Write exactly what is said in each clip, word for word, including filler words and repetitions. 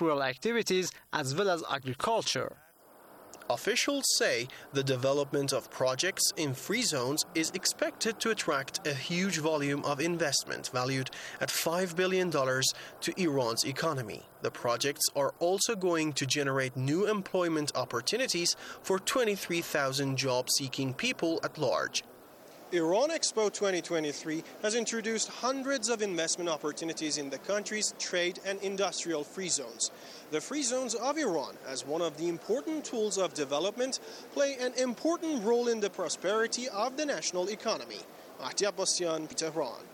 industrial activities as well as agriculture. Officials say the development of projects in free zones is expected to attract a huge volume of investment valued at five billion dollars to Iran's economy. The projects are also going to generate new employment opportunities for twenty-three thousand job-seeking people at large. Iran Expo twenty twenty-three has introduced hundreds of investment opportunities in the country's trade and industrial free zones. The free zones of Iran, as one of the important tools of development, play an important role in the prosperity of the national economy. Mahdi Abbasian, Tehran.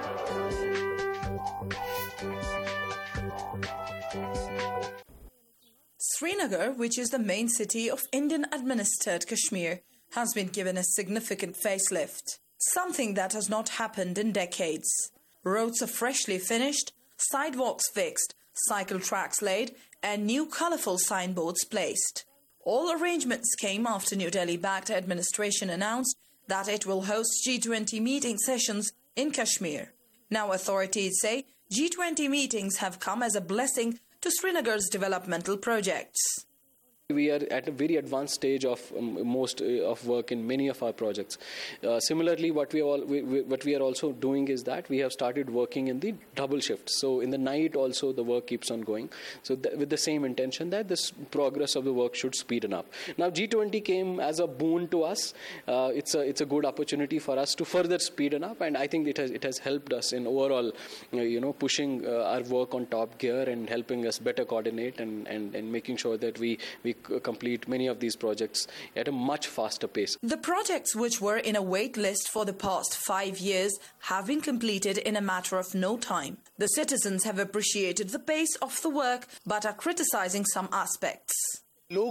Srinagar, which is the main city of Indian-administered Kashmir, has been given a significant facelift, something that has not happened in decades. Roads are freshly finished, sidewalks fixed, cycle tracks laid, and new colourful signboards placed. All arrangements came after New Delhi-backed administration announced that it will host G twenty meeting sessions in Kashmir. Now authorities say G twenty meetings have come as a blessing to Srinagar's developmental projects. We are at a very advanced stage of um, most uh, of work in many of our projects. Uh, similarly, what we, all, we, we what we are also doing is that we have started working in the double shift. So in the night also the work keeps on going. So th- with the same intention that this progress of the work should speeden up. Now G twenty came as a boon to us. Uh, it's a it's a good opportunity for us to further speeden up, and I think it has it has helped us in overall, uh, you know, pushing uh, our work on top gear and helping us better coordinate and, and, and making sure that we we complete many of these projects at a much faster pace. The projects which were in a wait list for the past five years have been completed in a matter of no time. The citizens have appreciated the pace of the work but are criticizing some aspects. For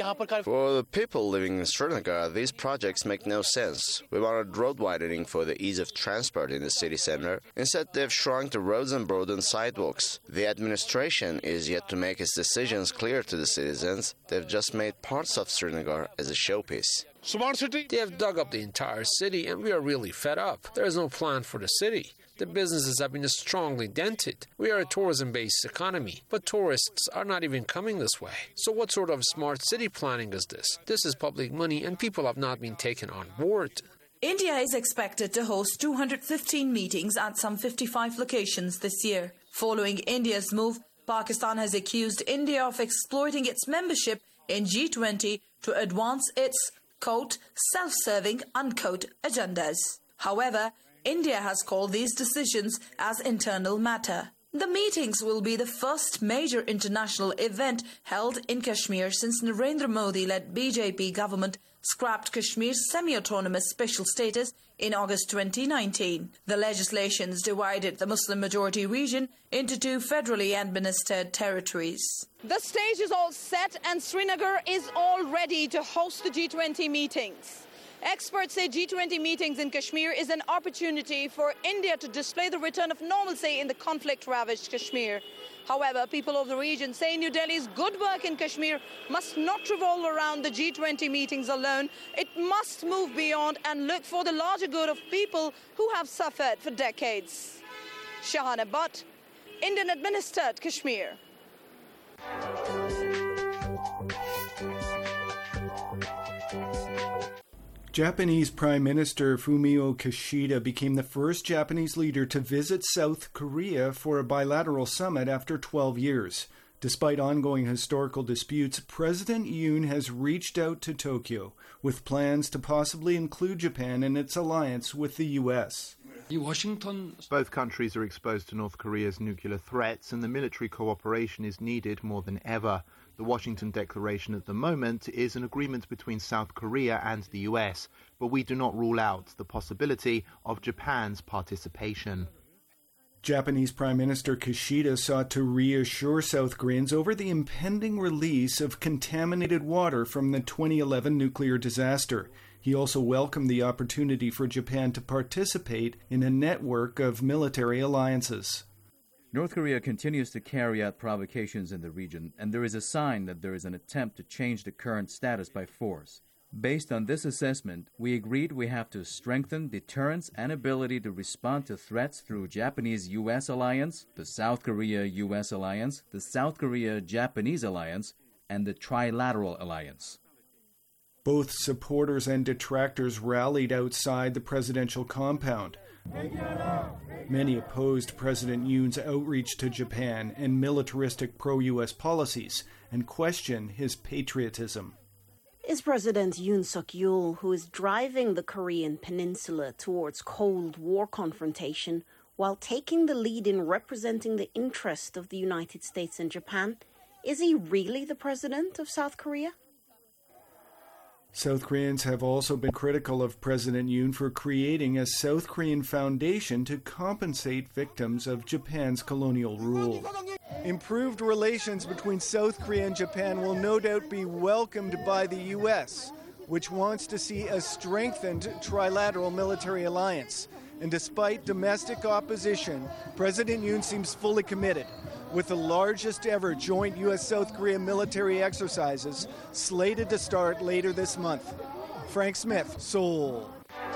the people living in Srinagar, these projects make no sense. We wanted road widening for the ease of transport in the city center. Instead, they've shrunk the roads and broadened sidewalks. The administration is yet to make its decisions clear to the citizens. They've just made parts of Srinagar as a showpiece. Smart city? They have dug up the entire city, and we are really fed up. There is no plan for the city. The businesses have been strongly dented. We are a tourism-based economy, but tourists are not even coming this way. So what sort of smart city planning is this? This is public money, and people have not been taken on board. India is expected to host two hundred fifteen meetings at some fifty-five locations this year. Following India's move, Pakistan has accused India of exploiting its membership in G twenty to advance its, quote, self-serving, unquote, agendas. However, India has called these decisions as internal matter. The meetings will be the first major international event held in Kashmir since Narendra Modi-led B J P government scrapped Kashmir's semi-autonomous special status in August twenty nineteen. The legislations divided the Muslim-majority region into two federally administered territories. The stage is all set and Srinagar is all ready to host the G twenty meetings. Experts say G twenty meetings in Kashmir is an opportunity for India to display the return of normalcy in the conflict-ravaged Kashmir. However, people of the region say New Delhi's good work in Kashmir must not revolve around the G twenty meetings alone. It must move beyond and look for the larger good of people who have suffered for decades. Shahana Butt, Indian-administered Kashmir. Japanese Prime Minister Fumio Kishida became the first Japanese leader to visit South Korea for a bilateral summit after twelve years. Despite ongoing historical disputes, President Yoon has reached out to Tokyo with plans to possibly include Japan in its alliance with the U S. Washington. Both countries are exposed to North Korea's nuclear threats, and the military cooperation is needed more than ever. The Washington Declaration at the moment is an agreement between South Korea and the U S, but we do not rule out the possibility of Japan's participation. Japanese Prime Minister Kishida sought to reassure South Koreans over the impending release of contaminated water from the twenty eleven nuclear disaster. He also welcomed the opportunity for Japan to participate in a network of military alliances. North Korea continues to carry out provocations in the region, and there is a sign that there is an attempt to change the current status by force. Based on this assessment, we agreed we have to strengthen deterrence and ability to respond to threats through Japanese-U S alliance, the South Korea-U S alliance, the South Korea-Japanese alliance, and the Trilateral alliance. Both supporters and detractors rallied outside the presidential compound. Many opposed President Yoon's outreach to Japan and militaristic pro-U S policies and question his patriotism. Is President Yoon Suk-yeol, who is driving the Korean peninsula towards Cold War confrontation while taking the lead in representing the interest of the United States and Japan, is he really the president of South Korea? South Koreans have also been critical of President Yoon for creating a South Korean foundation to compensate victims of Japan's colonial rule. Improved relations between South Korea and Japan will no doubt be welcomed by the U S, which wants to see a strengthened trilateral military alliance. And despite domestic opposition, President Yoon seems fully committed, with the largest ever joint U S-South Korea military exercises slated to start later this month. Frank Smith, Seoul.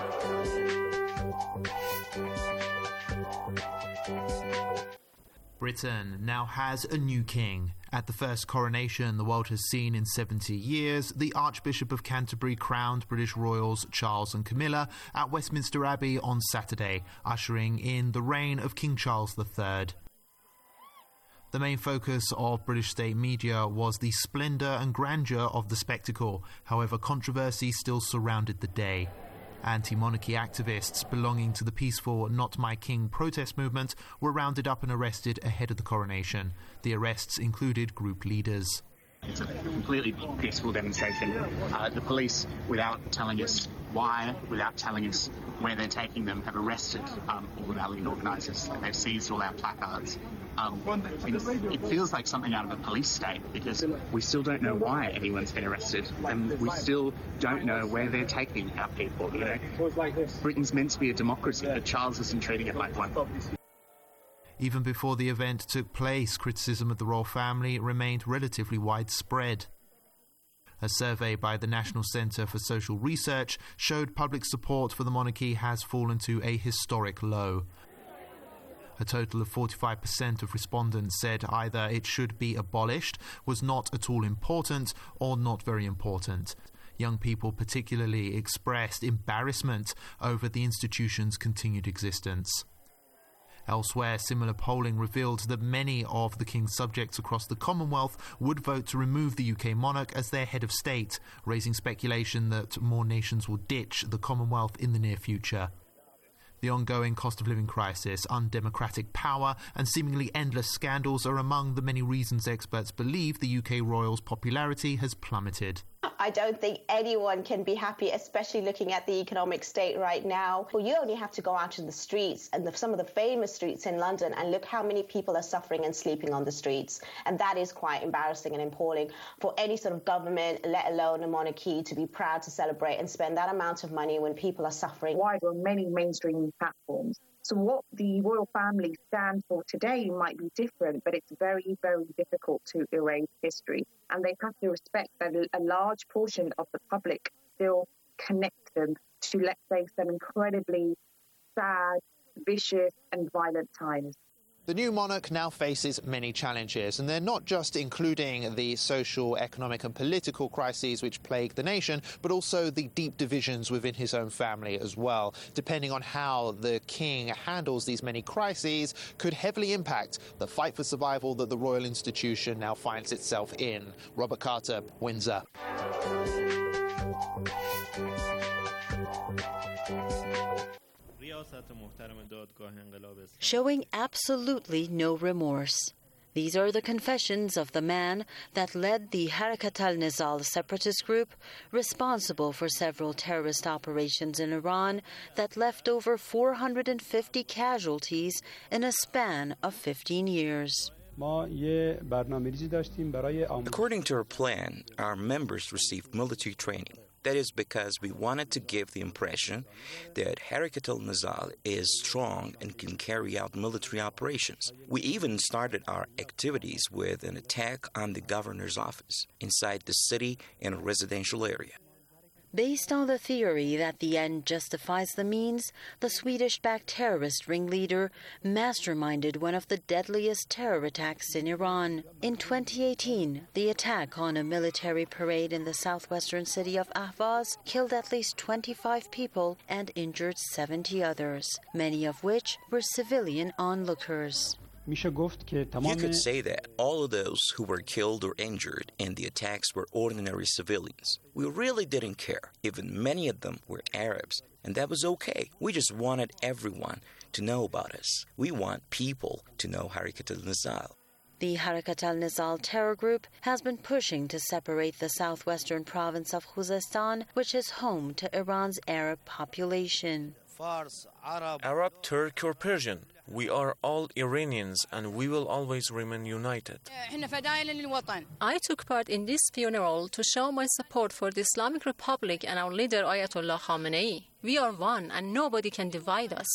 Britain now has a new king. At the first coronation the world has seen in seventy years, the Archbishop of Canterbury crowned British royals Charles and Camilla at Westminster Abbey on Saturday, ushering in the reign of King Charles the Third. The main focus of British state media was the splendour and grandeur of the spectacle. However, controversy still surrounded the day. Anti-monarchy activists belonging to the peaceful Not My King protest movement were rounded up and arrested ahead of the coronation. The arrests included group leaders. It's a completely peaceful demonstration. Uh, the police, without telling us why, without telling us where they're taking them, have arrested um, all the rally organisers. They've seized all our placards. Um, it, it feels like something out of a police state because we still don't know why anyone's been arrested, and we still don't know where they're taking our people. You know, Britain's meant to be a democracy, but Charles isn't treating it like one. Even before the event took place, criticism of the royal family remained relatively widespread. A survey by the National Centre for Social Research showed public support for the monarchy has fallen to a historic low. A total of forty-five percent of respondents said either it should be abolished, was not at all important, or not very important. Young people particularly expressed embarrassment over the institution's continued existence. Elsewhere, similar polling revealed that many of the King's subjects across the Commonwealth would vote to remove the U K monarch as their head of state, raising speculation that more nations will ditch the Commonwealth in the near future. The ongoing cost of living crisis, undemocratic power, and seemingly endless scandals are among the many reasons experts believe the U K royals' popularity has plummeted. I don't think anyone can be happy, especially looking at the economic state right now. Well, you only have to go out to the streets and the, some of the famous streets in London and look how many people are suffering and sleeping on the streets. And that is quite embarrassing and appalling for any sort of government, let alone a monarchy, to be proud to celebrate and spend that amount of money when people are suffering. Wide on many mainstream platforms. So what the royal family stand for today might be different, but it's very, very difficult to erase history. And they have to respect that a large portion of the public still connect them to, let's say, some incredibly sad, vicious and violent times. The new monarch now faces many challenges, and they're not just including the social, economic and political crises which plague the nation, but also the deep divisions within his own family as well. Depending on how the king handles these many crises could heavily impact the fight for survival that the royal institution now finds itself in. Robert Carter, Windsor. Showing absolutely no remorse. These are the confessions of the man that led the Harakat al-Nizal separatist group, responsible for several terrorist operations in Iran that left over four hundred fifty casualties in a span of fifteen years. According to our plan, our members received military training. That is because we wanted to give the impression that Harakat al-Nizal is strong and can carry out military operations. We even started our activities with an attack on the governor's office inside the city in a residential area. Based on the theory that the end justifies the means, the Swedish-backed terrorist ringleader masterminded one of the deadliest terror attacks in Iran. In twenty eighteen, the attack on a military parade in the southwestern city of Ahvaz killed at least twenty-five people and injured seventy others, many of which were civilian onlookers. You could say that all of those who were killed or injured in the attacks were ordinary civilians. We really didn't care. Even many of them were Arabs, and that was okay. We just wanted everyone to know about us. We want people to know Harakat al-Nizal. The Harakat al-Nizal terror group has been pushing to separate the southwestern province of Khuzestan, which is home to Iran's Arab population. Arab, Turk, or Persian. We are all Iranians and we will always remain united. I took part in this funeral to show my support for the Islamic Republic and our leader Ayatollah Khamenei. We are one and nobody can divide us.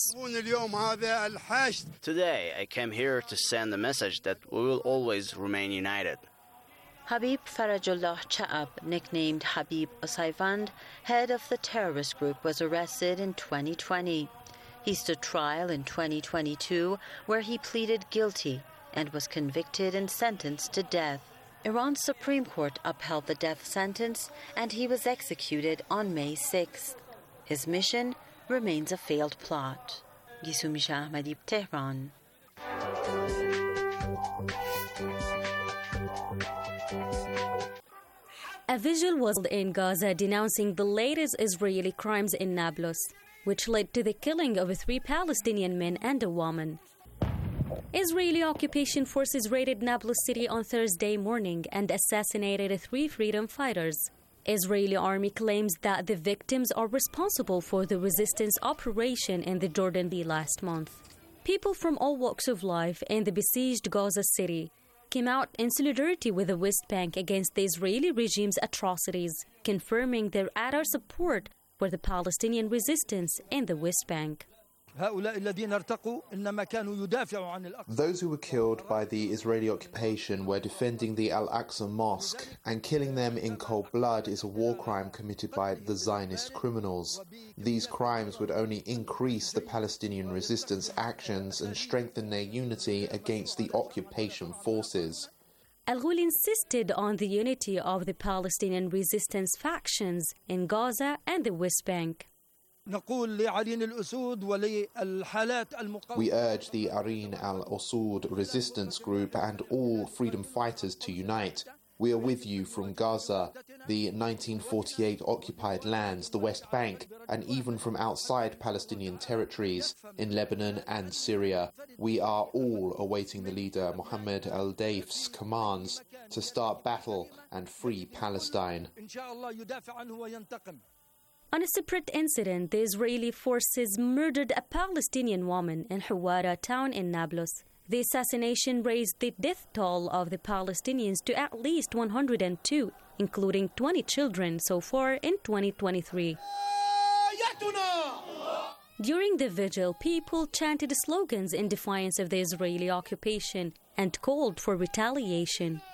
Today I came here to send a message that we will always remain united. Habib Farajullah Cha'ab, nicknamed Habib Osaivand, head of the terrorist group, was arrested in twenty twenty. He stood trial in twenty twenty-two, where he pleaded guilty and was convicted and sentenced to death. Iran's Supreme Court upheld the death sentence, and he was executed on May sixth. His mission remains a failed plot. Gisumisha Ahmadi, Tehran. A vigil was held in Gaza denouncing the latest Israeli crimes in Nablus, which led to the killing of three Palestinian men and a woman. Israeli occupation forces raided Nablus city on Thursday morning and assassinated three freedom fighters. Israeli army claims that the victims are responsible for the resistance operation in the Jordan Sea last month. People from all walks of life in the besieged Gaza city came out in solidarity with the West Bank against the Israeli regime's atrocities, confirming their utter support for the Palestinian resistance in the West Bank. Those who were killed by the Israeli occupation were defending the Al-Aqsa Mosque, and killing them in cold blood is a war crime committed by the Zionist criminals. These crimes would only increase the Palestinian resistance actions and strengthen their unity against the occupation forces. Al-Ghul insisted on the unity of the Palestinian resistance factions in Gaza and the West Bank. We urge the Arin al-Usud resistance group and all freedom fighters to unite. We are with you from Gaza, the nineteen forty-eight occupied lands, the West Bank, and even from outside Palestinian territories in Lebanon and Syria. We are all awaiting the leader Mohammed al-Daif's commands to start battle and free Palestine. On a separate incident, the Israeli forces murdered a Palestinian woman in Hawara town in Nablus. The assassination raised the death toll of the Palestinians to at least one hundred two, including twenty children so far in twenty twenty-three. During the vigil, people chanted slogans in defiance of the Israeli occupation and called for retaliation.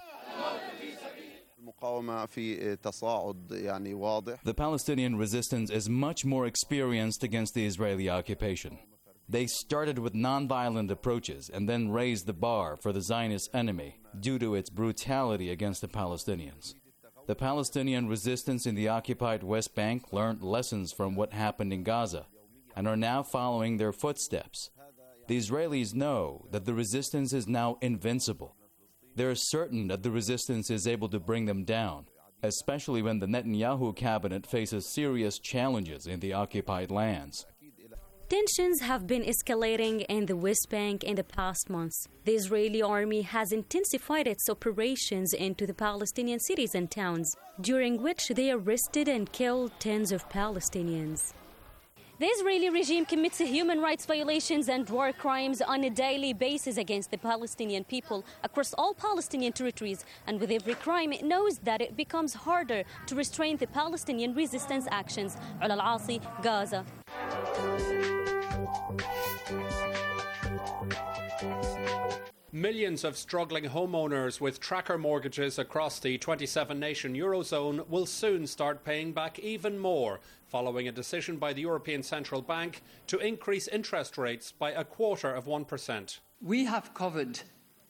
The Palestinian resistance is much more experienced against the Israeli occupation. They started with nonviolent approaches and then raised the bar for the Zionist enemy due to its brutality against the Palestinians. The Palestinian resistance in the occupied West Bank learned lessons from what happened in Gaza and are now following their footsteps. The Israelis know that the resistance is now invincible. They are certain that the resistance is able to bring them down, especially when the Netanyahu cabinet faces serious challenges in the occupied lands. Tensions have been escalating in the West Bank in the past months. The Israeli army has intensified its operations into the Palestinian cities and towns, during which they arrested and killed tens of Palestinians. The Israeli regime commits human rights violations and war crimes on a daily basis against the Palestinian people across all Palestinian territories, and with every crime it knows that it becomes harder to restrain the Palestinian resistance actions. Ula Al-Asi, Gaza. Millions of struggling homeowners with tracker mortgages across the twenty-seven nation Eurozone will soon start paying back even more, following a decision by the European Central Bank to increase interest rates by a quarter of one percent. We have covered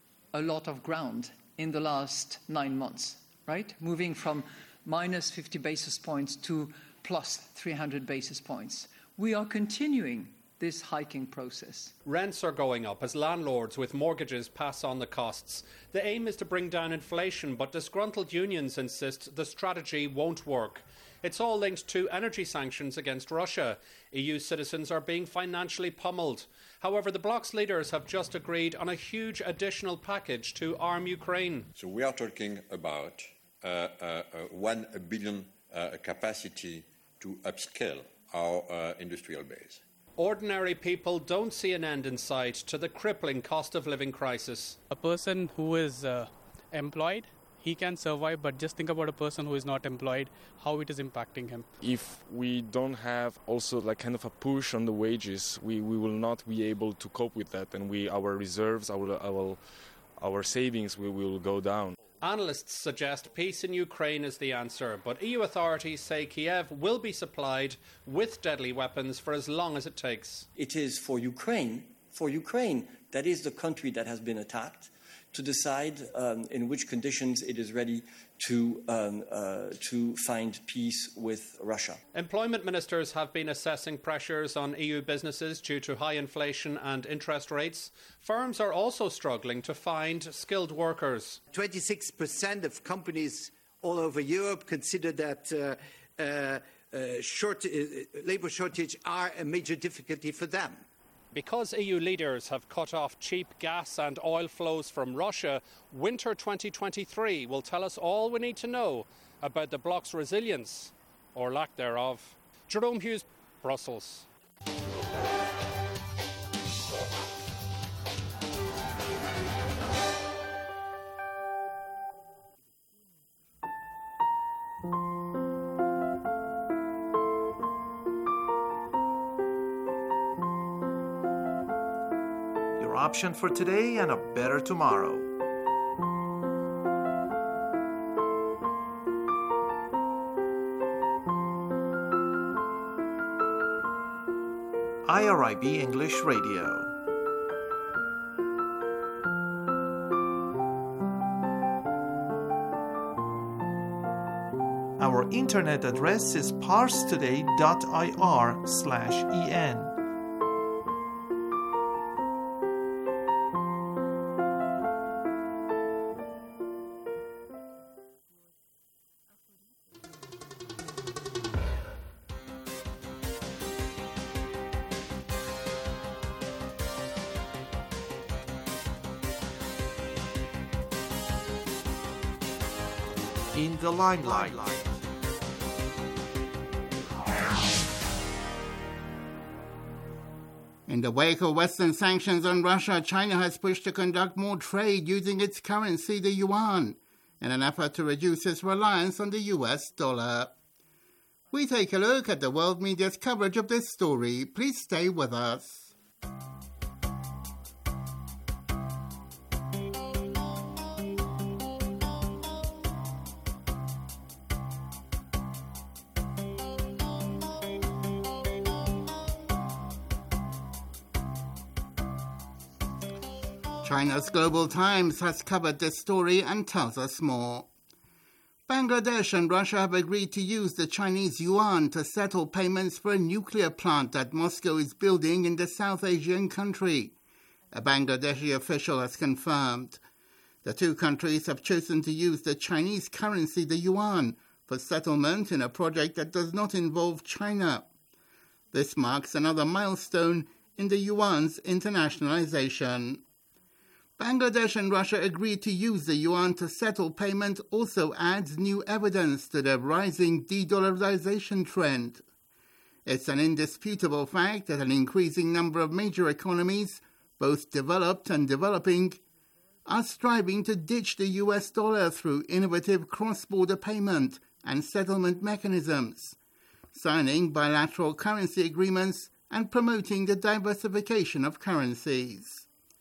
a lot of ground in the last nine months, right? Moving from minus fifty basis points to plus three hundred basis points. We are continuing this hiking process. Rents are going up as landlords with mortgages pass on the costs. The aim is to bring down inflation, but disgruntled unions insist the strategy won't work. It's all linked to energy sanctions against Russia. E U citizens are being financially pummeled. However, the bloc's leaders have just agreed on a huge additional package to arm Ukraine. So we are talking about uh, uh, uh, one billion uh, capacity to upscale our uh, industrial base. Ordinary people don't see an end in sight to the crippling cost of living crisis. A person who is uh, employed, he can survive, but just think about a person who is not employed, how it is impacting him. If we don't have also like kind of a push on the wages, we, we will not be able to cope with that, and we our reserves, our our, our savings will, will go down. Analysts suggest peace in Ukraine is the answer, but E U authorities say Kiev will be supplied with deadly weapons for as long as it takes. It is for Ukraine, for Ukraine, that is the country that has been attacked, to decide um, in which conditions it is ready to, um, uh, to find peace with Russia. Employment ministers have been assessing pressures on E U businesses due to high inflation and interest rates. Firms are also struggling to find skilled workers. twenty-six percent of companies all over Europe consider that uh, uh, uh, short, uh, labour shortage are a major difficulty for them. Because E U leaders have cut off cheap gas and oil flows from Russia, winter twenty twenty-three will tell us all we need to know about the bloc's resilience, or lack thereof. Jerome Hughes, Brussels. Option for today and a better tomorrow. I R I B English Radio. Our internet address is parstoday dot I R slash E N. In the limelight. In the wake of Western sanctions on Russia, China has pushed to conduct more trade using its currency, the yuan, in an effort to reduce its reliance on the U S dollar. We take a look at the world media's coverage of this story. Please stay with us. China's Global Times has covered this story and tells us more. Bangladesh and Russia have agreed to use the Chinese yuan to settle payments for a nuclear plant that Moscow is building in the South Asian country. A Bangladeshi official has confirmed. The two countries have chosen to use the Chinese currency, the yuan, for settlement in a project that does not involve China. This marks another milestone in the yuan's internationalization. Bangladesh and Russia agreed to use the yuan to settle payment also adds new evidence to the rising de-dollarization trend. It's an indisputable fact that an increasing number of major economies, both developed and developing, are striving to ditch the U S dollar through innovative cross-border payment and settlement mechanisms, signing bilateral currency agreements and promoting the diversification of currencies.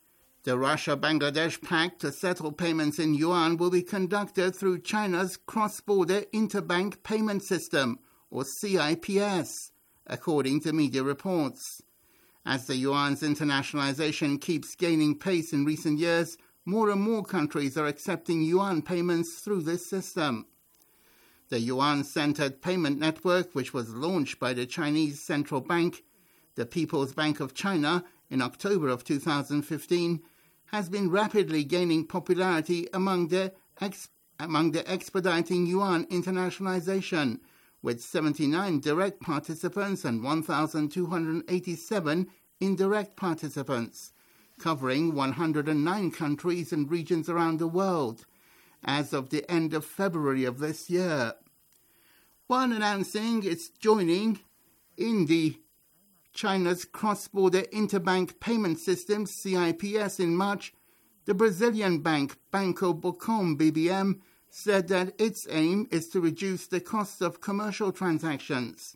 The Russia-Bangladesh pact to settle payments in yuan will be conducted through China's Cross-Border Interbank Payment System, or C I P S, according to media reports. As the yuan's internationalization keeps gaining pace in recent years, more and more countries are accepting yuan payments through this system. The yuan-centered payment network, which was launched by the Chinese Central Bank, the People's Bank of China, in October of two thousand fifteen, has been rapidly gaining popularity among the, ex- among the expediting yuan internationalization, with seventy-nine direct participants and one thousand two hundred eighty-seven indirect participants, covering one hundred nine countries and regions around the world, as of the end of February of this year. While announcing its joining in the China's Cross-Border Interbank Payment System, C I P S, in March, the Brazilian bank Banco Bocom B B M said that its aim is to reduce the cost of commercial transactions.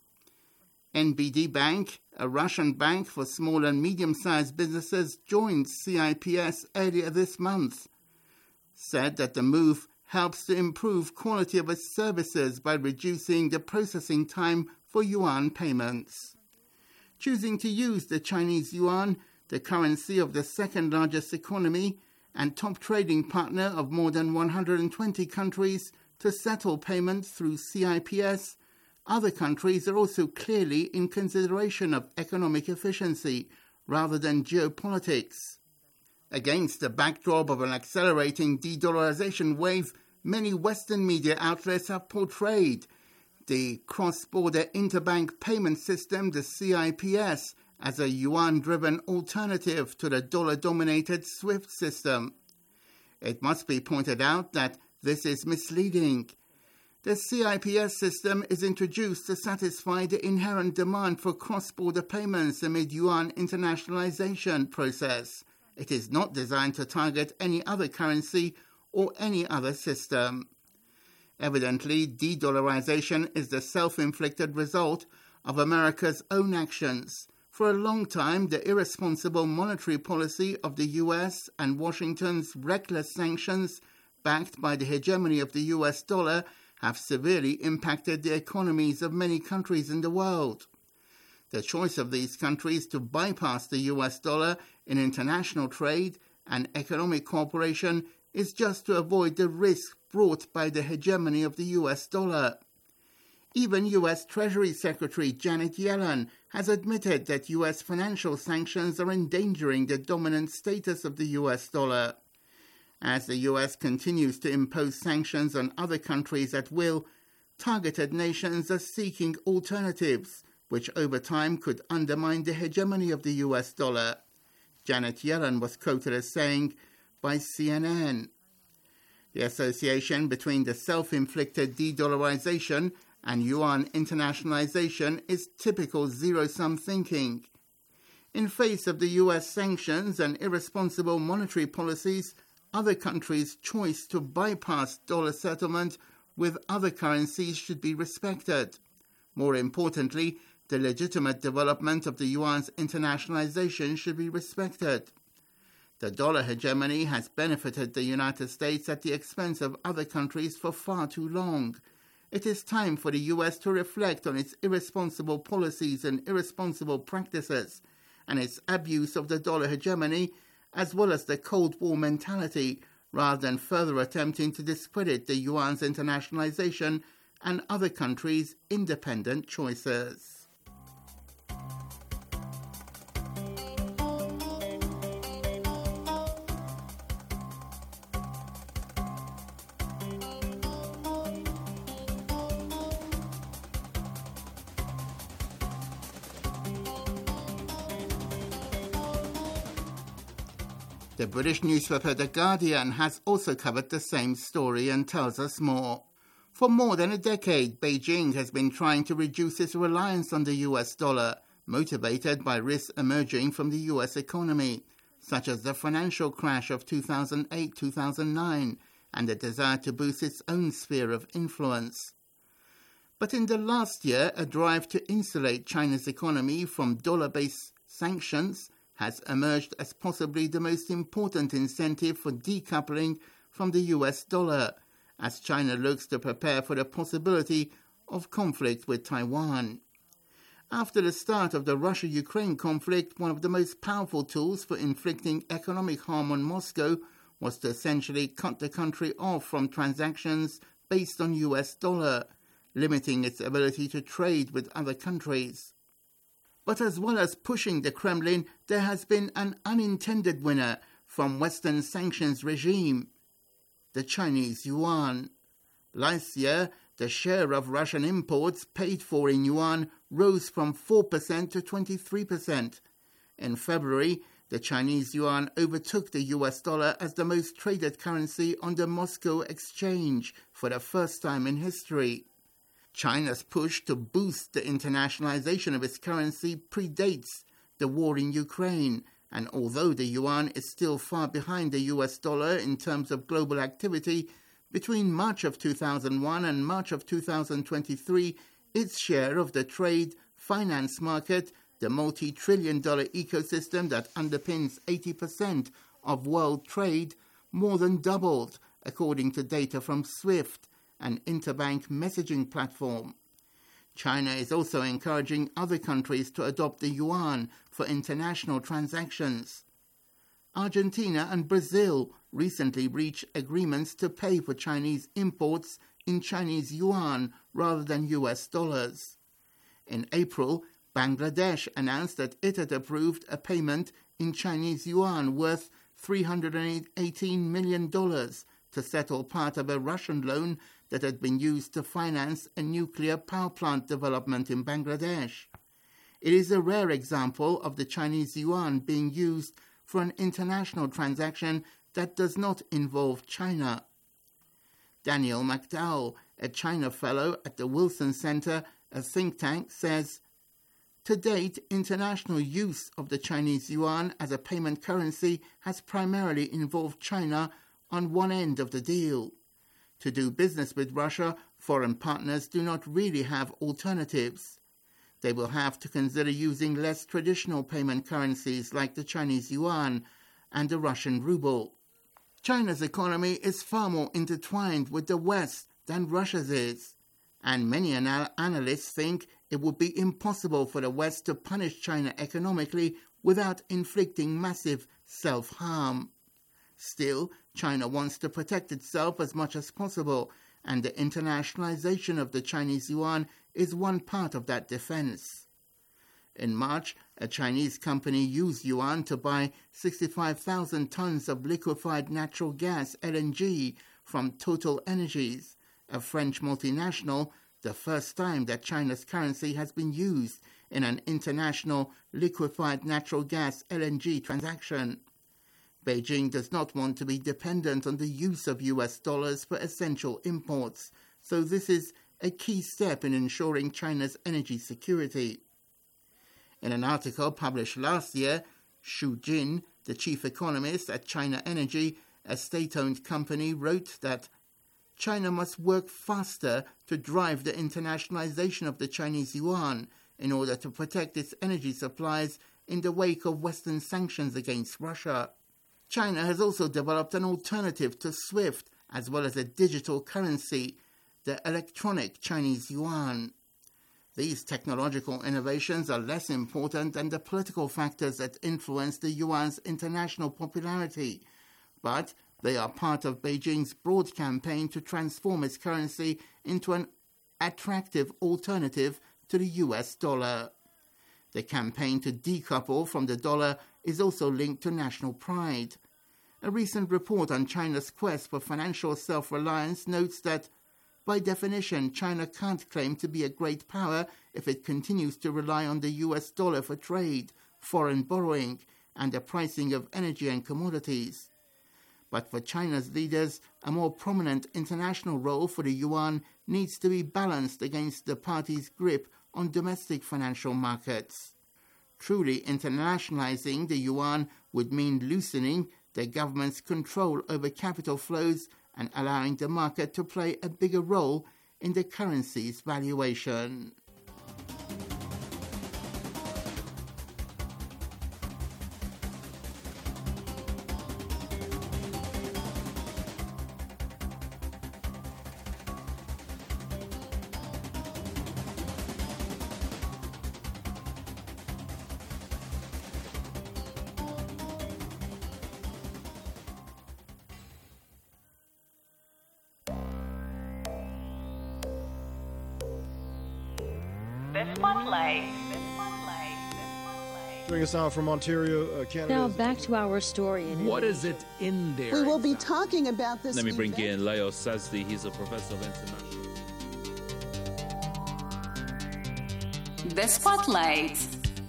N B D Bank, a Russian bank for small and medium-sized businesses, joined C I P S earlier this month, said that the move helps to improve quality of its services by reducing the processing time for yuan payments. Choosing to use the Chinese yuan, the currency of the second-largest economy and top trading partner of more than one hundred twenty countries, to settle payments through C I P S, other countries are also clearly in consideration of economic efficiency rather than geopolitics. Against the backdrop of an accelerating de-dollarization wave, many Western media outlets have portrayed the Cross-Border Interbank Payment System, the C I P S, as a yuan-driven alternative to the dollar-dominated SWIFT system. It must be pointed out that this is misleading. The C I P S system is introduced to satisfy the inherent demand for cross-border payments amid yuan internationalization process. It is not designed to target any other currency or any other system. Evidently, de-dollarization is the self-inflicted result of America's own actions. For a long time, the irresponsible monetary policy of the U S and Washington's reckless sanctions, backed by the hegemony of the U S dollar, have severely impacted the economies of many countries in the world. The choice of these countries to bypass the U S dollar in international trade and economic cooperation is just to avoid the risk brought by the hegemony of the U S dollar. Even U S Treasury Secretary Janet Yellen has admitted that U S financial sanctions are endangering the dominant status of the U S dollar. As the U S continues to impose sanctions on other countries at will, targeted nations are seeking alternatives, which over time could undermine the hegemony of the U S dollar. Janet Yellen was quoted as saying by C N N. The association between the self-inflicted de-dollarization and yuan internationalization is typical zero-sum thinking. In face of the U S sanctions and irresponsible monetary policies, other countries' choice to bypass dollar settlement with other currencies should be respected. More importantly, the legitimate development of the yuan's internationalization should be respected. The dollar hegemony has benefited the United States at the expense of other countries for far too long. It is time for the U S to reflect on its irresponsible policies and irresponsible practices, and its abuse of the dollar hegemony, as well as the Cold War mentality, rather than further attempting to discredit the yuan's internationalization and other countries' independent choices. The British newspaper The Guardian has also covered the same story and tells us more. For more than a decade, Beijing has been trying to reduce its reliance on the U S dollar, motivated by risks emerging from the U S economy, such as the financial crash of two thousand eight to two thousand nine and the desire to boost its own sphere of influence. But in the last year, a drive to insulate China's economy from dollar-based sanctions has emerged as possibly the most important incentive for decoupling from the U S dollar, as China looks to prepare for the possibility of conflict with Taiwan. After the start of the Russia-Ukraine conflict, one of the most powerful tools for inflicting economic harm on Moscow was to essentially cut the country off from transactions based on U S dollar, limiting its ability to trade with other countries. But as well as pushing the Kremlin, there has been an unintended winner from Western sanctions regime, the Chinese yuan. Last year, the share of Russian imports paid for in yuan rose from four percent to twenty-three percent. In February, the Chinese yuan overtook the U S dollar as the most traded currency on the Moscow exchange for the first time in history. China's push to boost the internationalization of its currency predates the war in Ukraine, and although the yuan is still far behind the U S dollar in terms of global activity, between March of two thousand one and March of two thousand twenty-three, its share of the trade finance market, the multi-trillion dollar ecosystem that underpins eighty percent of world trade, more than doubled, according to data from SWIFT, an interbank messaging platform. China is also encouraging other countries to adopt the yuan for international transactions. Argentina and Brazil recently reached agreements to pay for Chinese imports in Chinese yuan rather than U S dollars. In April, Bangladesh announced that it had approved a payment in Chinese yuan worth three hundred eighteen million dollars to settle part of a Russian loan that had been used to finance a nuclear power plant development in Bangladesh. It is a rare example of the Chinese yuan being used for an international transaction that does not involve China. Daniel McDowell, a China fellow at the Wilson Center, a think tank, says, "To date, international use of the Chinese yuan as a payment currency has primarily involved China on one end of the deal. To do business with Russia, foreign partners do not really have alternatives. They will have to consider using less traditional payment currencies like the Chinese yuan and the Russian ruble. China's economy is far more intertwined with the West than Russia's is, and many anal- analysts think it would be impossible for the West to punish China economically without inflicting massive self-harm. Still, China wants to protect itself as much as possible, and the internationalization of the Chinese yuan is one part of that defense. In March, a Chinese company used yuan to buy sixty-five thousand tons of liquefied natural gas, L N G, from Total Energies, a French multinational, the first time that China's currency has been used in an international liquefied natural gas, L N G, transaction. Beijing does not want to be dependent on the use of U S dollars for essential imports, so this is a key step in ensuring China's energy security. In an article published last year, Xu Jin, the chief economist at China Energy, a state-owned company, wrote that China must work faster to drive the internationalization of the Chinese yuan in order to protect its energy supplies in the wake of Western sanctions against Russia. China has also developed an alternative to SWIFT, as well as a digital currency, the electronic Chinese yuan. These technological innovations are less important than the political factors that influence the yuan's international popularity, but they are part of Beijing's broad campaign to transform its currency into an attractive alternative to the U S dollar. The campaign to decouple from the dollar is also linked to national pride. A recent report on China's quest for financial self-reliance notes that, by definition, China can't claim to be a great power if it continues to rely on the U S dollar for trade, foreign borrowing, and the pricing of energy and commodities. But for China's leaders, a more prominent international role for the yuan needs to be balanced against the party's grip on domestic financial markets. Truly internationalizing the yuan would mean loosening the government's control over capital flows and allowing the market to play a bigger role in the currency's valuation. The Spotlight. Joining us now from Ontario, uh, Canada. Now back to our story. What is it in there? We will be talking about this. Let me bring event. in Leo Sazdi. He's a professor of international. The Spotlight.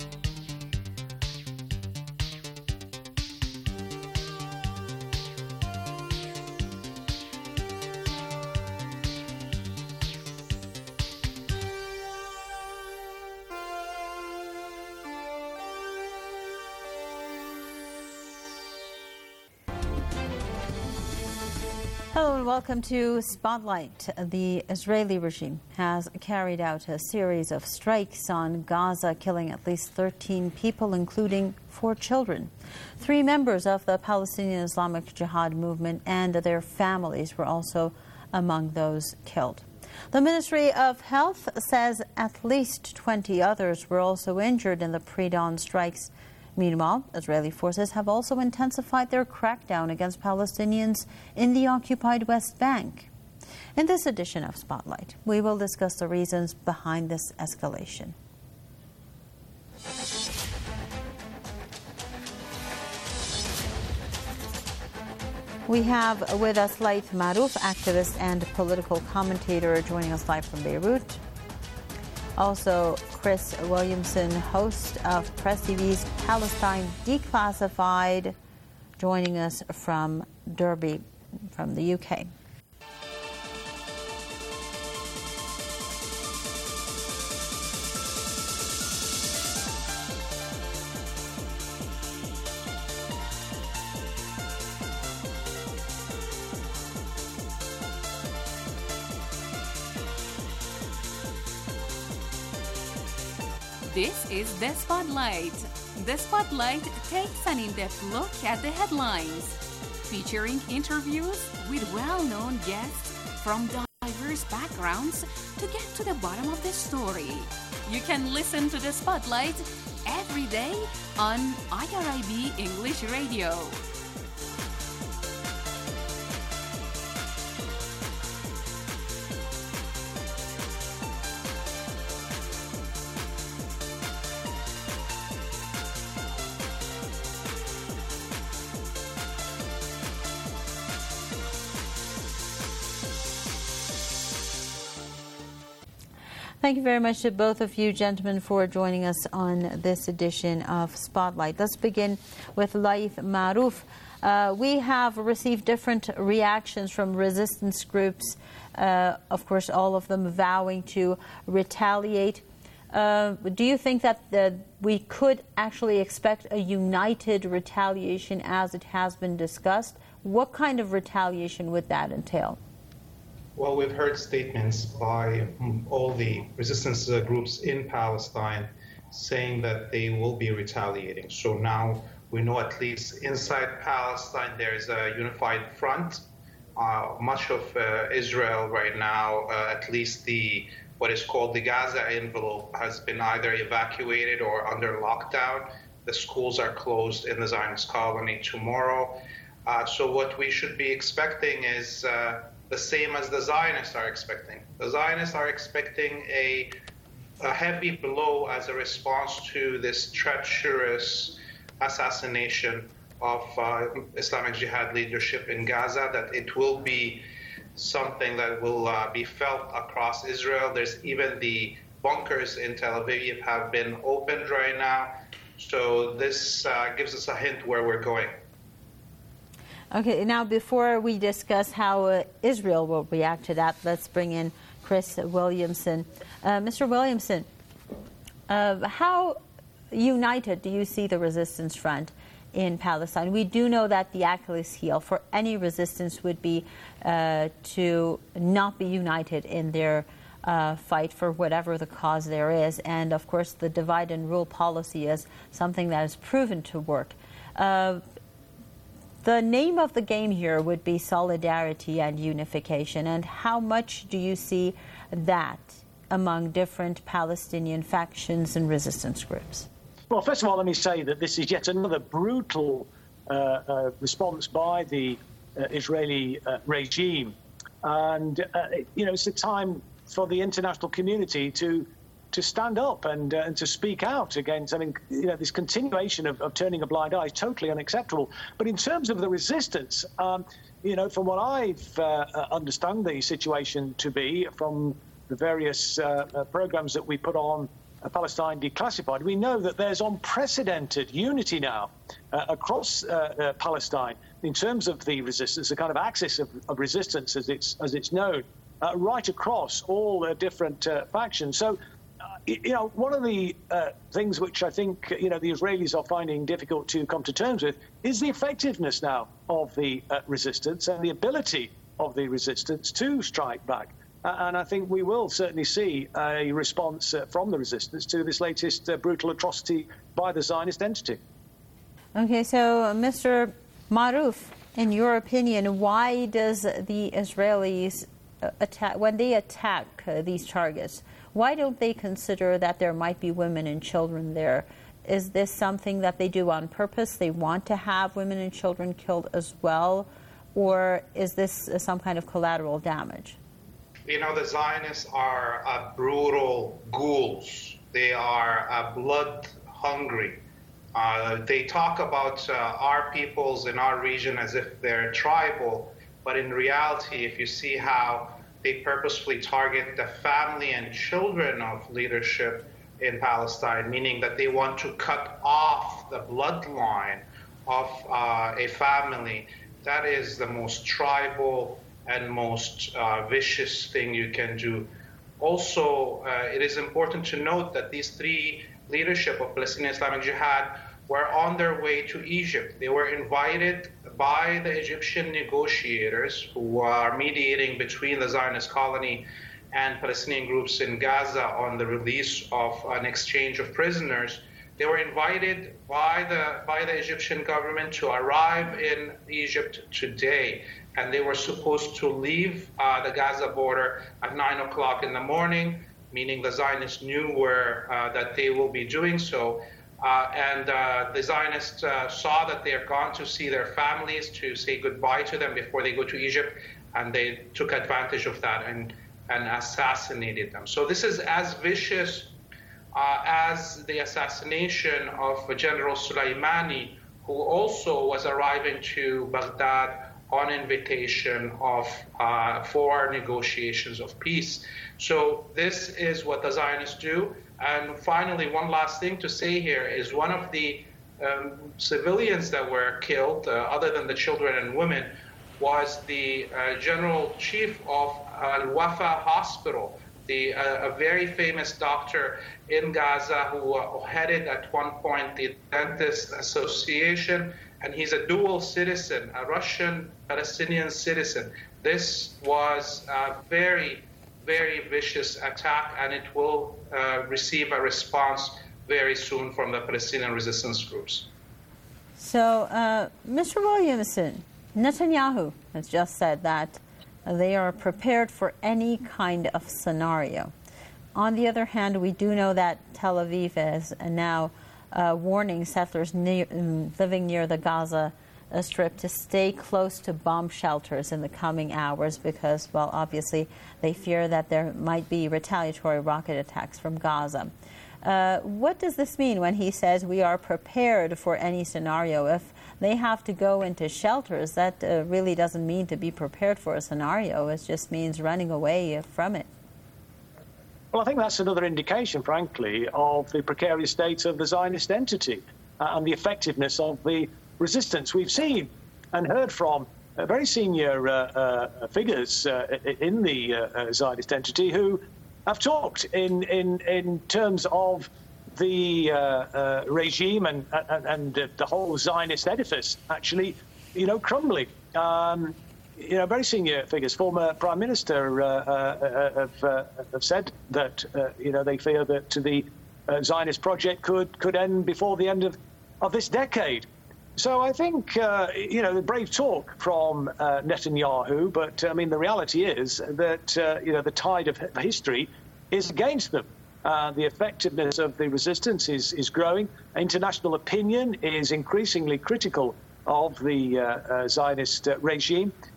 Hello and welcome to Spotlight. The Israeli regime has carried out a series of strikes on Gaza, killing at least thirteen people, including four children. Three members of the Palestinian Islamic Jihad movement and their families were also among those killed. The Ministry of Health says at least twenty others were also injured in the pre-dawn strikes. Meanwhile, Israeli forces have also intensified their crackdown against Palestinians in the occupied West Bank. In this edition of Spotlight, we will discuss the reasons behind this escalation. We have with us Laith Marouf, activist and political commentator, joining us live from Beirut. Also, Chris Williamson, host of Press T V's Palestine Declassified, joining us from Derby, from the U K. This is The Spotlight. The Spotlight takes an in-depth look at the headlines, featuring interviews with well-known guests from diverse backgrounds to get to the bottom of the story. You can listen to The Spotlight every day on I R I B English Radio. Thank you very much to both of you gentlemen for joining us on this edition of Spotlight. Let's begin with Laith Marouf. Uh, we have received different reactions from resistance groups, uh, of course all of them vowing to retaliate. Uh, do you think that the, we could actually expect a united retaliation as it has been discussed? What kind of retaliation would that entail? Well, we've heard statements by all the resistance uh, groups in Palestine saying that they will be retaliating. So now we know at least inside Palestine there is a unified front. Uh, much of uh, Israel right now, uh, at least the what is called the Gaza envelope, has been either evacuated or under lockdown. The schools are closed in the Zionist colony tomorrow. Uh, so what we should be expecting is uh, the same as the Zionists are expecting. The Zionists are expecting a, a heavy blow as a response to this treacherous assassination of uh, Islamic Jihad leadership in Gaza, that it will be something that will uh, be felt across Israel. There's even the bunkers in Tel Aviv have been opened right now. So this uh, gives us a hint where we're going. Okay, now before we discuss how uh, Israel will react to that, let's bring in Chris Williamson. Uh, Mister Williamson, uh, how united do you see the resistance front in Palestine? We do know that the Achilles heel for any resistance would be uh, to not be united in their uh, fight for whatever the cause there is. And of course, the divide and rule policy is something that is proven to work. Uh, The name of the game here would be solidarity and unification. And how much do you see that among different Palestinian factions and resistance groups? Well, first of all, let me say that this is yet another brutal uh, uh, response by the uh, Israeli uh, regime. And, uh, you know, it's a time for the international community to to stand up and, uh, and to speak out against, I mean, you know, this continuation of, of turning a blind eye is totally unacceptable. But in terms of the resistance, um, you know, from what I've uh, understand the situation to be from the various uh, uh, programs that we put on uh, Palestine Declassified, we know that there's unprecedented unity now uh, across uh, uh, Palestine in terms of the resistance, the kind of axis of, of resistance as it's as it's known, uh, right across all the different uh, factions. So, uh, you know, one of the uh, things which I think, you know, the Israelis are finding difficult to come to terms with is the effectiveness now of the uh, resistance and the ability of the resistance to strike back. Uh, and I think we will certainly see a response uh, from the resistance to this latest uh, brutal atrocity by the Zionist entity. Okay, so uh, Mister Maruf, in your opinion, why does the Israelis uh, attack, when they attack uh, these targets, why don't they consider that there might be women and children there? Is this something that they do on purpose? They want to have women and children killed as well? Or is this uh, some kind of collateral damage? You know, the Zionists are uh, brutal ghouls. They are uh, blood hungry. Uh, they talk about uh, our peoples in our region as if they're tribal, but in reality, if you see how they purposefully target the family and children of leadership in Palestine, meaning that they want to cut off the bloodline of uh, a family, that is the most tribal and most uh, vicious thing you can do. Also, uh, it is important to note that these three leadership of Palestinian Islamic Jihad were on their way to Egypt. They were invited by the Egyptian negotiators who are mediating between the Zionist colony and Palestinian groups in Gaza on the release of an exchange of prisoners. They were invited by the by the Egyptian government to arrive in Egypt today, and they were supposed to leave uh, the Gaza border at nine o'clock in the morning, meaning the Zionists knew where uh, that they will be doing so. Uh, and uh, the Zionists uh, saw that they are gone to see their families, to say goodbye to them before they go to Egypt, and they took advantage of that and, and assassinated them. So this is as vicious uh, as the assassination of General Soleimani, who also was arriving to Baghdad on invitation of uh, for negotiations of peace. So this is what the Zionists do. And finally, one last thing to say here is one of the um, civilians that were killed, uh, other than the children and women, was the uh, general chief of Al-Wafa Hospital, the, uh, a very famous doctor in Gaza who uh, headed at one point the Dentist Association, and he's a dual citizen, a Russian-Palestinian citizen. This was a very, very vicious attack, and it will uh, receive a response very soon from the Palestinian resistance groups. So, uh, Mister Williamson, Netanyahu has just said that they are prepared for any kind of scenario. On the other hand, we do know that Tel Aviv is now uh, warning settlers near, living near the Gaza Strip to stay close to bomb shelters in the coming hours because, well, obviously they fear that there might be retaliatory rocket attacks from Gaza. Uh, what does this mean when he says we are prepared for any scenario? If they have to go into shelters, that uh, really doesn't mean to be prepared for a scenario. It just means running away from it. Well, I think that's another indication, frankly, of the precarious state of the Zionist entity uh, and the effectiveness of the resistance. We've seen and heard from uh, very senior uh, uh, figures uh, in the uh, Zionist entity who have talked in, in, in terms of the uh, uh, regime and, and, and uh, the whole Zionist edifice actually, you know, crumbling. Um, you know, very senior figures, former Prime Minister, uh, uh, have, uh, have said that, uh, you know, they fear that the uh, Zionist project could, could end before the end of, of this decade. So I think, uh, you know, the brave talk from uh, Netanyahu, but, I mean, the reality is that, uh, you know, the tide of history is against them. Uh, the effectiveness of the resistance is, is growing. International opinion is increasingly critical of the uh, uh, Zionist uh, regime.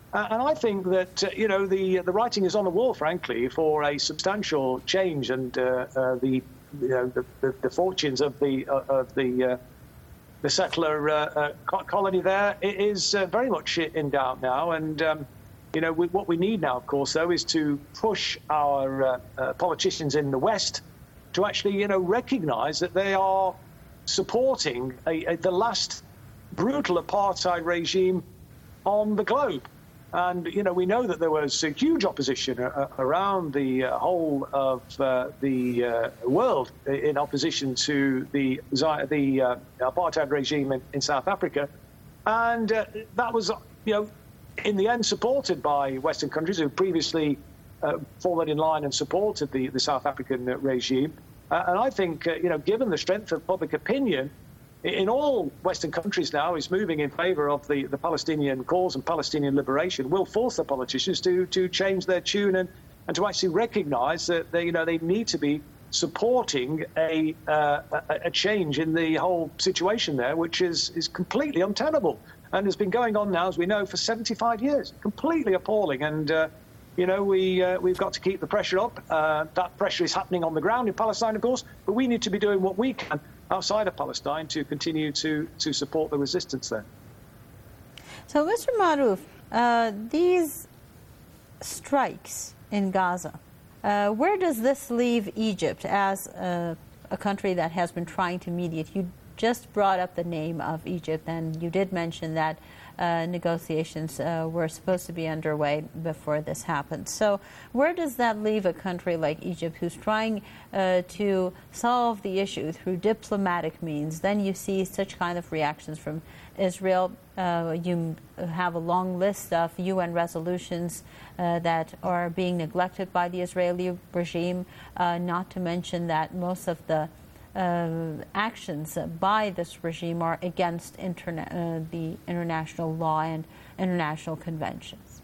Uh, and I think that, uh, you know, the the writing is on the wall, frankly, for a substantial change, and uh, uh, the, you know, the, the, the fortunes of the uh, of the uh, the settler uh, uh, colony there is uh, very much in doubt now. And um, you know, we, what we need now, of course, though, is to push our uh, uh, politicians in the West to actually, you know, recognise that they are supporting a, a, the last brutal apartheid regime on the globe. And, you know, we know that there was a huge opposition uh, around the uh, whole of uh, the uh, world in opposition to the, the uh, apartheid regime in, in South Africa. And uh, that was, you know, in the end supported by Western countries who previously uh, fallen in line and supported the, the South African uh, regime. Uh, and I think, uh, you know, given the strength of public opinion in all Western countries now is moving in favour of the, the Palestinian cause and Palestinian liberation, will force the politicians to to change their tune and, and to actually recognise that they, you know, they need to be supporting a, uh, a a change in the whole situation there, which is, is completely untenable and has been going on now, as we know, for seventy-five years. Completely appalling. And, uh, you know, we, uh, we've got to keep the pressure up. Uh, that pressure is happening on the ground in Palestine, of course, but we need to be doing what we can outside of Palestine to continue to, to support the resistance there. So, Mister Maruf, uh, these strikes in Gaza, uh, where does this leave Egypt as a, a country that has been trying to mediate? You just brought up the name of Egypt, and you did mention that uh, negotiations uh, were supposed to be underway before this happened. So where does that leave a country like Egypt, who's trying uh, to solve the issue through diplomatic means? Then you see such kind of reactions from Israel. Uh, you have a long list of U N resolutions uh, that are being neglected by the Israeli regime, uh, not to mention that most of the Uh, actions by this regime are against interna- uh, the international law and international conventions.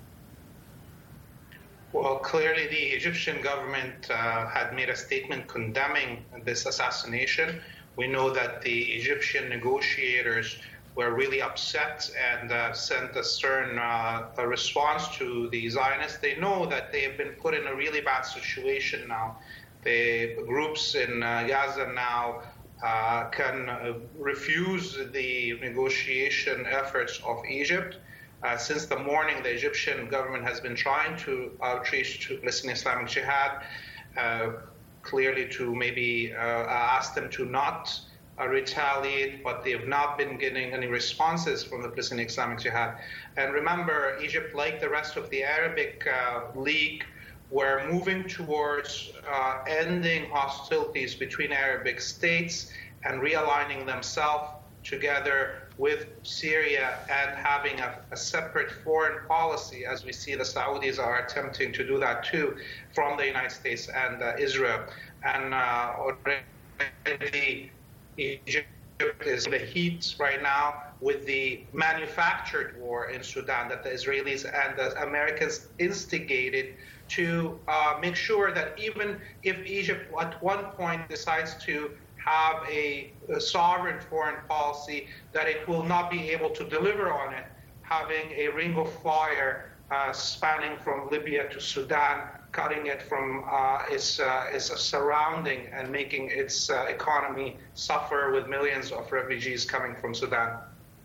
Well, clearly the Egyptian government uh, had made a statement condemning this assassination. We know that the Egyptian negotiators were really upset and uh, sent a stern uh, a response to the Zionists. They know that they have been put in a really bad situation now. The groups in uh, Gaza now uh, can uh, refuse the negotiation efforts of Egypt. Uh, since the morning, the Egyptian government has been trying to outreach to Palestinian Islamic Jihad, uh, clearly to maybe uh, ask them to not uh, retaliate, but they have not been getting any responses from the Palestinian Islamic Jihad. And remember, Egypt, like the rest of the Arabic uh, League, we're moving towards uh, ending hostilities between Arabic states and realigning themselves together with Syria and having a, a separate foreign policy, as we see the Saudis are attempting to do that too, from the United States and uh, Israel. And uh, already Egypt is in the heat right now with the manufactured war in Sudan that the Israelis and the Americans instigated to uh, make sure that even if Egypt at one point decides to have a, a sovereign foreign policy, that it will not be able to deliver on it, having a ring of fire uh, spanning from Libya to Sudan, cutting it from uh, its, uh, its surrounding and making its uh, economy suffer with millions of refugees coming from Sudan.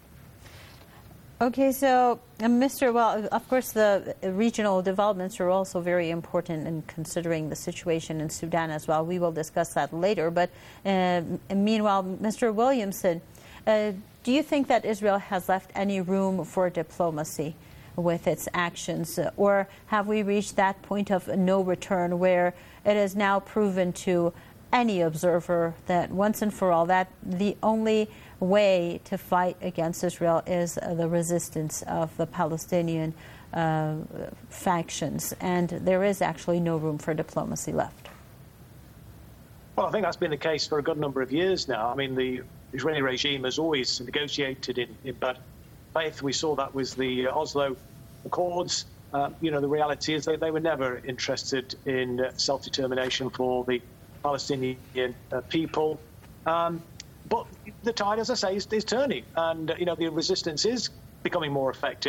Okay, so, uh, Mister Well, of course, the regional developments are also very important in considering the situation in Sudan as well. We will discuss that later. But uh, meanwhile, Mister Williamson, uh, do you think that Israel has left any room for diplomacy with its actions? Or have we reached that point of no return where it is now proven to any observer that once and for all that the only way to fight against Israel is uh, the resistance of the Palestinian uh, factions, and there is actually no room for diplomacy left? Well, I think that's been the case for a good number of years now. I mean, the Israeli regime has always negotiated in, in bad faith. We saw that with the Oslo Accords. Uh, you know, the reality is they, they were never interested in uh, self-determination for the Palestinian uh, people. Um, But the tide, as I say, is, is turning, and uh, you know the resistance is becoming more effective.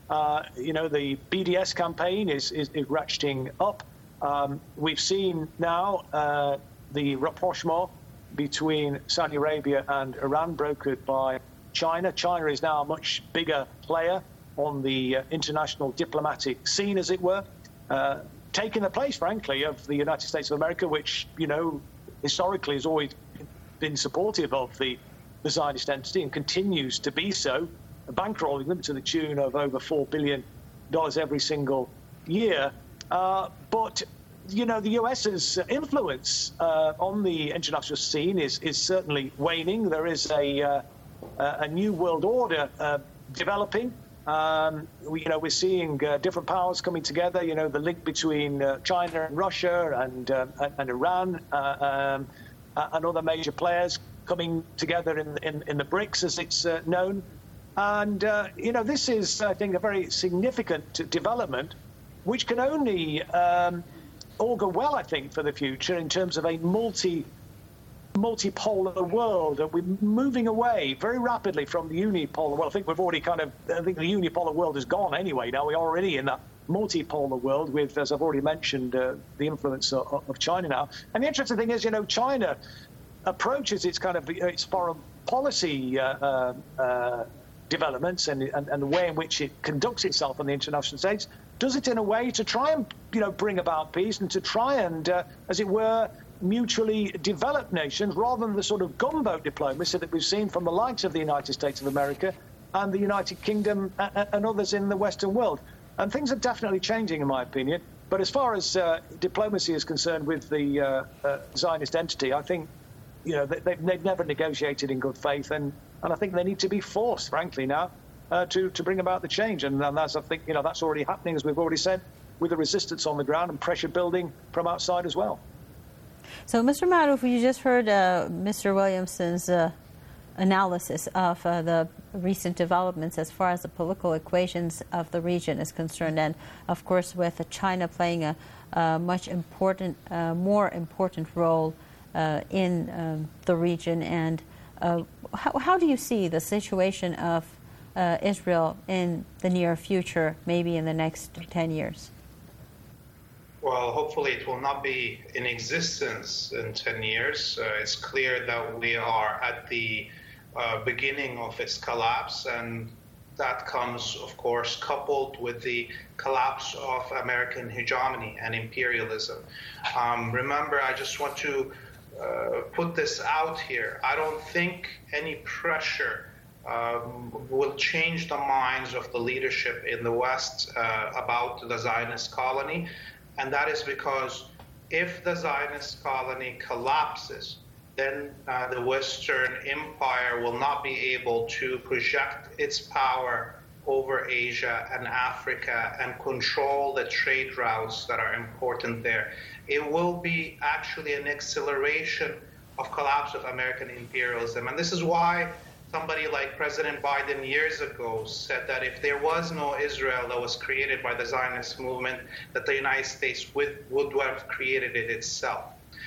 Uh, you know, the B D S campaign is, is, is ratcheting up. Um, we've seen now uh, the rapprochement between Saudi Arabia and Iran brokered by China. China is now a much bigger player on the uh, international diplomatic scene, as it were, uh, taking the place, frankly, of the United States of America, which, you know, historically has always been supportive of the, the Zionist entity and continues to be so, bankrolling them to the tune of over four billion dollars every single year. Uh, but, you know, the US's influence uh, on the international scene is, is certainly waning. There is a, uh, a new world order uh, developing. Um, we, you know, we're seeing uh, different powers coming together. You know, the link between uh, China and Russia and uh, and Iran uh, um, and other major players coming together in in, in the BRICS, as it's uh, known. And uh, you know, this is, I think, a very significant development, which can only um, augur well, I think, for the future in terms of a multi. multipolar world, and we're moving away very rapidly from the unipolar world. I think we've already kind of, I think the unipolar world is gone anyway. Now we're already in that multipolar world with, as I've already mentioned, uh, the influence of, of China now. And the interesting thing is, you know, China approaches its kind of its foreign policy uh, uh, uh, developments and, and, and the way in which it conducts itself on the international stage, does it in a way to try and, you know, bring about peace and to try and, uh, as it were, mutually developed nations rather than the sort of gunboat diplomacy that we've seen from the likes of the United States of America and the United Kingdom and others in the Western world. And things are definitely changing, in my opinion. But as far as uh, diplomacy is concerned with the uh, uh, Zionist entity, I think, you know, they, they've never negotiated in good faith, and, and I think they need to be forced, frankly, now uh, to, to bring about the change. And, and that's, I think, you know, that's already happening, as we've already said, with the resistance on the ground and pressure building from outside as well. So, Mister Marouf, you just heard uh, Mister Williamson's uh, analysis of uh, the recent developments as far as the political equations of the region is concerned, and of course with China playing a, a much important, uh, more important role uh, in um, the region. And uh, how, how do you see the situation of uh, Israel in the near future, maybe in the next ten years? Well, hopefully it will not be in existence in ten years. Uh, it's clear that we are at the uh, beginning of its collapse, and that comes, of course, coupled with the collapse of American hegemony and imperialism. Um, remember, I just want to uh, put this out here. I don't think any pressure um, will change the minds of the leadership in the West uh, about the Zionist colony. And that is because if the Zionist colony collapses, then uh, the Western Empire will not be able to project its power over Asia and Africa and control the trade routes that are important there. It will be actually an acceleration of collapse of American imperialism. And this is why somebody like President Biden years ago said that if there was no Israel that was created by the Zionist movement, that the United States would, would have created it itself.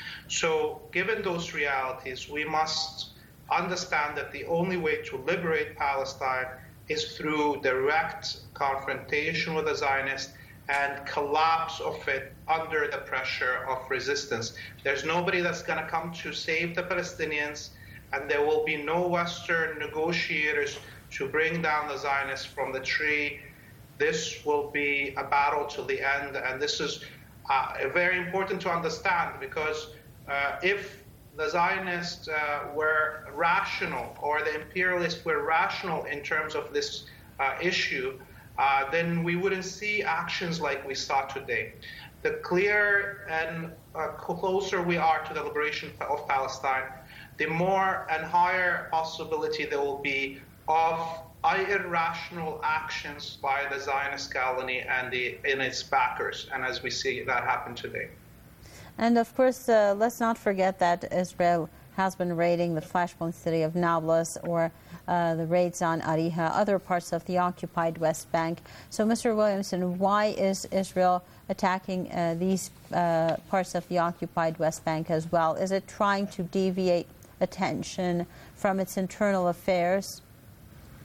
So given those realities, we must understand that the only way to liberate Palestine is through direct confrontation with the Zionists and collapse of it under the pressure of resistance. There's nobody that's going to come to save the Palestinians, and there will be no Western negotiators to bring down the Zionists from the tree. This will be a battle to the end, and this is uh, very important to understand, because uh, if the Zionists uh, were rational, or the imperialists were rational in terms of this uh, issue, uh, then we wouldn't see actions like we saw today. The clearer and uh, closer we are to the liberation of Palestine, the more and higher possibility there will be of irrational actions by the Zionist colony and the, in its backers, and as we see that happen today. And of course, uh, let's not forget that Israel has been raiding the flashpoint city of Nablus, or uh, the raids on Ariha, other parts of the occupied West Bank. So, Mister Williamson, why is Israel attacking uh, these uh, parts of the occupied West Bank as well? Is it trying to deviate attention from its internal affairs?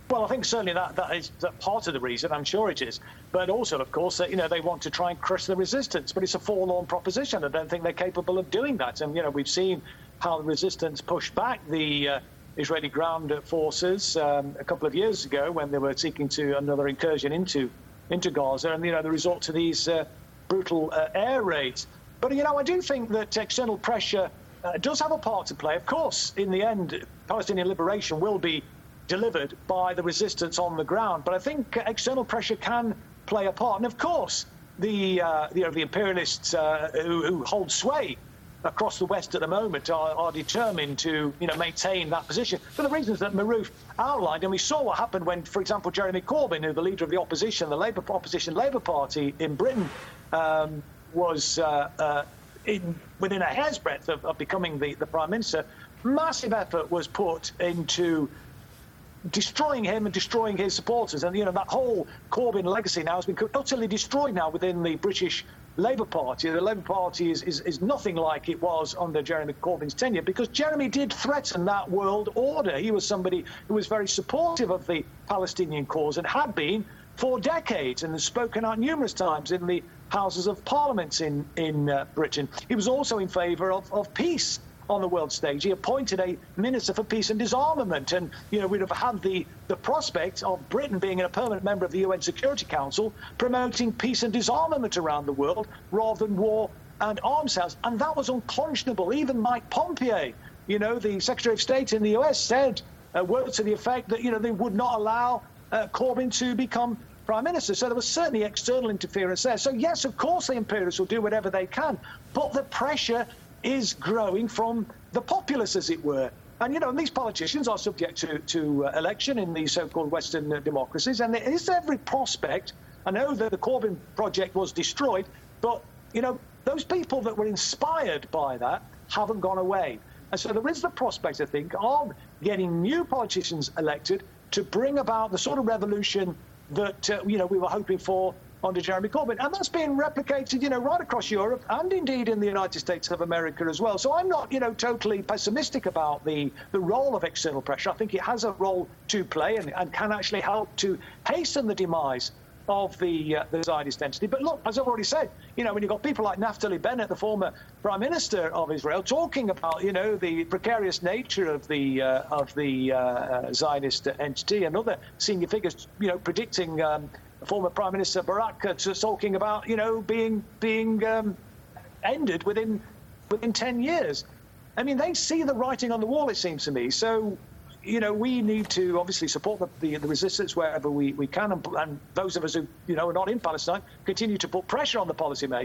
Well, I think certainly that, that is that part of the reason, I'm sure it is. But also, of course, that, you know, they want to try and crush the resistance. But it's a forlorn proposition. I don't think they're capable of doing that. And, you know, we've seen how the resistance pushed back the uh, Israeli ground forces um, a couple of years ago when they were seeking to another incursion into into Gaza. And, you know, the result to these uh, brutal uh, air raids. But, you know, I do think that external pressure uh, does have a part to play. Of course, in the end, Palestinian liberation will be delivered by the resistance on the ground. But I think external pressure can play a part. And of course, the uh, you know the imperialists uh, who, who hold sway across the West at the moment are, are determined to you know maintain that position for the reasons that Maruf outlined. And we saw what happened when, for example, Jeremy Corbyn, who the leader of the opposition, the Labour opposition Labour Party in Britain, um, was uh, uh, in, within a hair's breadth of, of becoming the, the Prime Minister. Massive effort was put into destroying him and destroying his supporters. And, you know, that whole Corbyn legacy now has been utterly destroyed now within the British Labour Party. The Labour Party is, is, is nothing like it was under Jeremy Corbyn's tenure, because Jeremy did threaten that world order. He was somebody who was very supportive of the Palestinian cause and had been for decades and has spoken out numerous times in the Houses of Parliament in, in uh, Britain. He was also in favour of, of peace on the world stage. He appointed a Minister for Peace and Disarmament, and you know we'd have had the the prospect of Britain being a permanent member of the U N Security Council, promoting peace and disarmament around the world rather than war and arms sales, and that was unconscionable. Even Mike Pompeo, you know, the Secretary of State in the U S, said uh, words to the effect that you know they would not allow uh, Corbyn to become Prime Minister. So there was certainly external interference there. So yes, of course, the imperialists will do whatever they can, but the pressure is growing from the populace, as it were. And, you know, these politicians are subject to, to uh, election in these so-called Western uh, democracies, and there is every prospect. I know that the Corbyn project was destroyed, but, you know, those people that were inspired by that haven't gone away. And so there is the prospect, I think, of getting new politicians elected to bring about the sort of revolution that, uh, you know, we were hoping for under Jeremy Corbyn. And that's being replicated, you know, right across Europe and indeed in the United States of America as well. So I'm not, you know, totally pessimistic about the, the role of external pressure. I think it has a role to play and, and can actually help to hasten the demise of the, uh, the Zionist entity. But look, as I've already said, you know, when you've got people like Naftali Bennett, the former Prime Minister of Israel, talking about, you know, the precarious nature of the uh, of the uh, Zionist entity, and other senior figures, you know, predicting um, former Prime Minister Barak uh, talking about, you know, being being um, ended within within ten years. I mean, they see the writing on the wall, it seems to me. So, you know, we need to obviously support the, the, the resistance wherever we, we can, and, and those of us who, you know, are not in Palestine continue to put pressure on the policymakers